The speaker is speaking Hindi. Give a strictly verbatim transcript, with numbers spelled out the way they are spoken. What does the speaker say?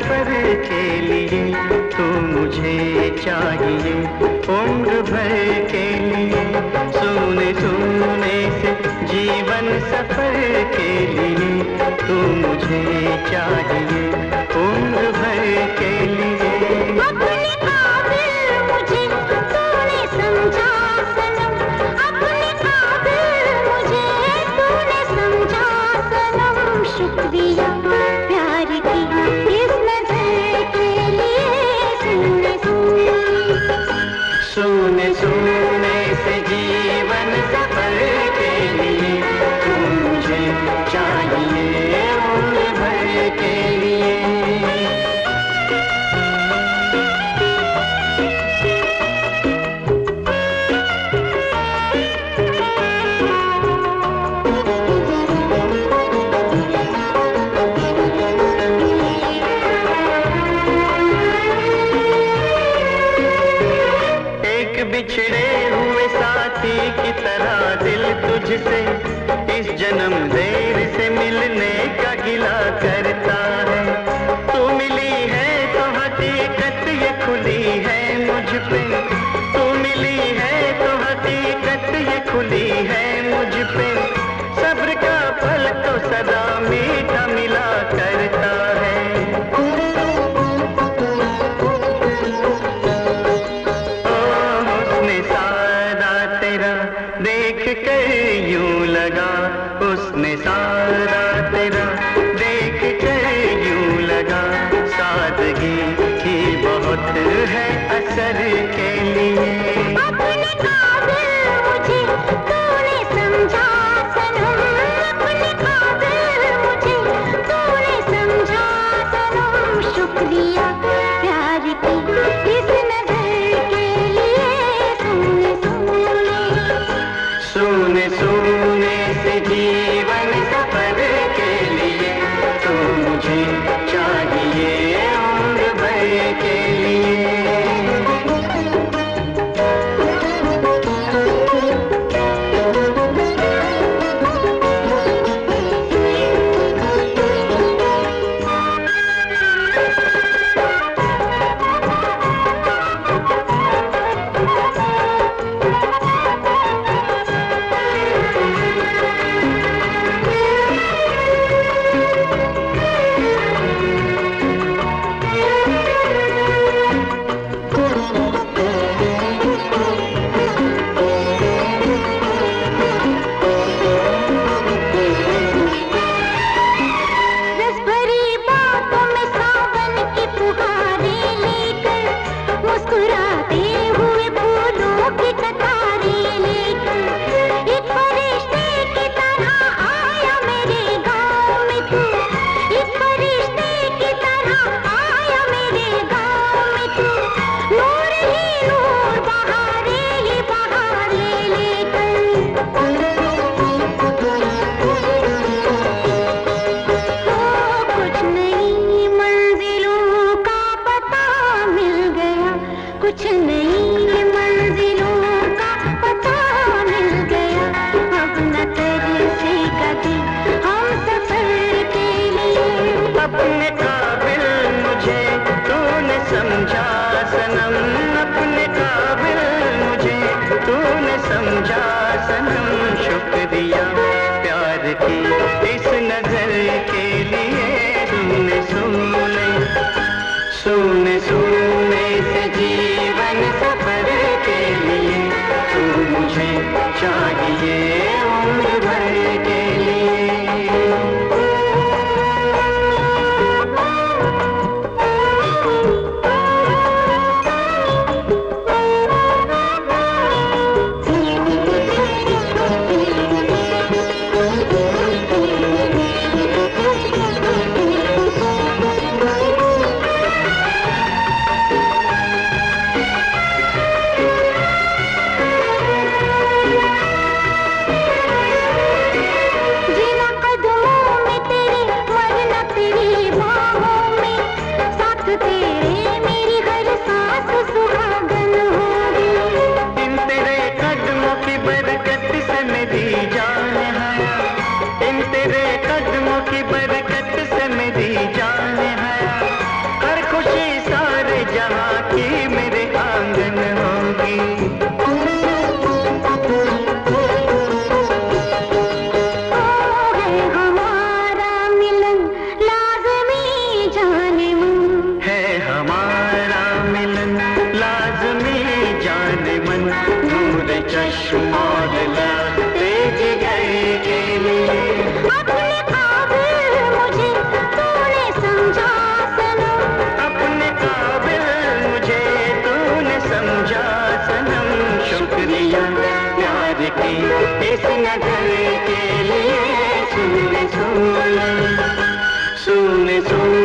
सफर के लिए तू मुझे चाहिए उम्र भर के लिए। सुने सुने से जीवन सफर के लिए तू मुझे चाहिए उम्र भर के लिए। अपने काबिल मुझे तूने समझा सनम, अपने काबिल मुझे तूने समझा सनम। शुक्रिया प्यार की इस नजर के लिए। सुने सुने सुने से जीवन सफर के लिए तू मुझे चाहिए उम्र भर के लिए। बिछड़े हुए साथी की तरह दिल तुझसे इस जन्म देर से मिलने का गिला करता है। तू मिली है तो हकीकत ये खुली है मुझ पे, तू मिली है तो हकीकत ये खुली है मुझ पे। सब्र का फल तो सदा मीठा मिला करता है। देख कर यूं लगा उसने सारा तेरा, देख कर यूं लगा सादगी की बहुत है असर के लिए। अपने काबिल मुझे तूने समझा सनम, अपने काबिल मुझे तूने समझा सनम। शुक्रिया प्यार की इस नजर के लिए। सुने सुने सुने सुने से जीवन सफर के लिए तू मुझे चाहिए उम्र भर के लिए। कुछ नई मंजिलों का पता मिल गया। अब न तरसेगा दिल हम सफर के लिए। अपने काबिल मुझे तूने समझा सनम, अपने काबिल मुझे तूने समझा सनम। शुक्रिया प्यार की इस नजर के लिए। सुने सुने सुने सुने से जीवन सफर के लिए तू मुझे चाहिए उम्र भर के लिए। प्यार की इस नजर के लिए सुन सुन सुन सुन